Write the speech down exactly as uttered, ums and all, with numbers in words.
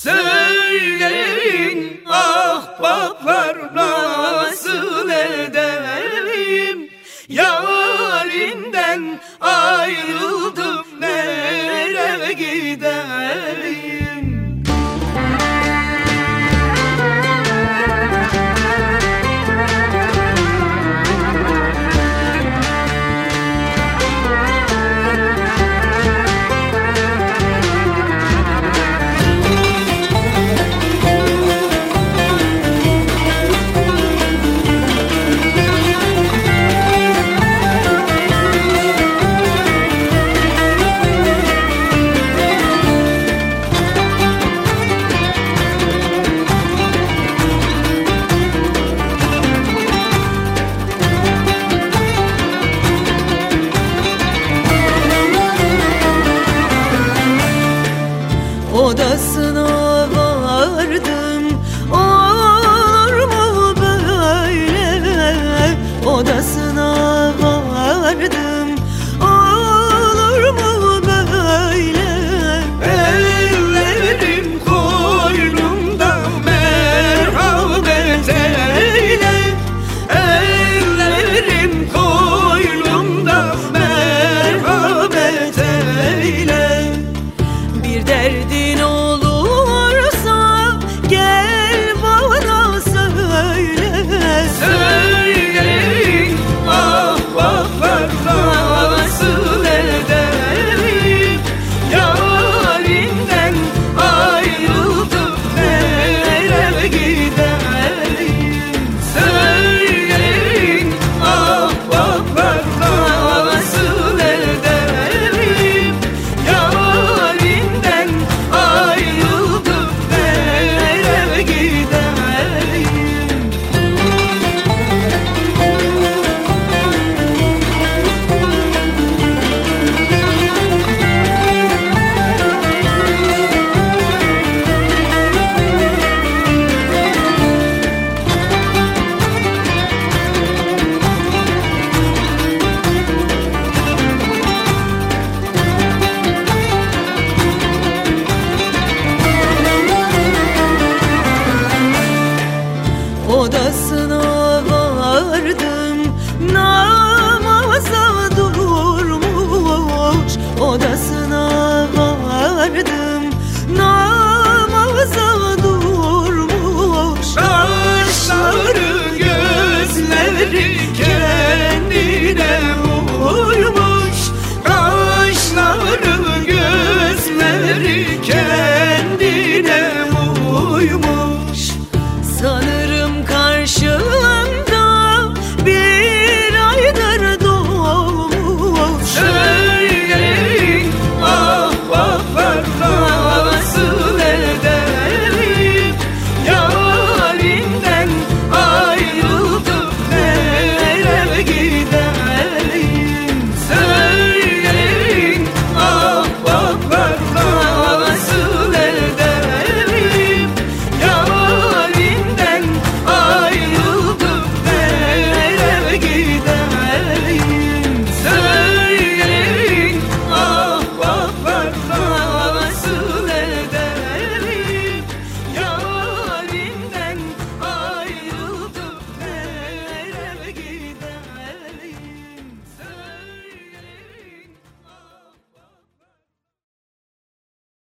Söyleyin ahbaplar nasıl edeyim, yarimden ayrıldım nereye gideyim? Odasına vardım, olur mu böyle? Odasına vardım, olur mu böyle? Ellerim koynumda merhamet eyle, ellerim koynumda merhamet eyle. Bir derdin olursa gel bana söyle. Söyleyin ahbaplar nasıl edeyim, yarimden ayrıldım nereye gideyim? Söyleyin ahbaplar nasıl edeyim, yarimden ayrıldım nereye gideyim? Odasına vardım, namaza durmuş. Odasına vardım,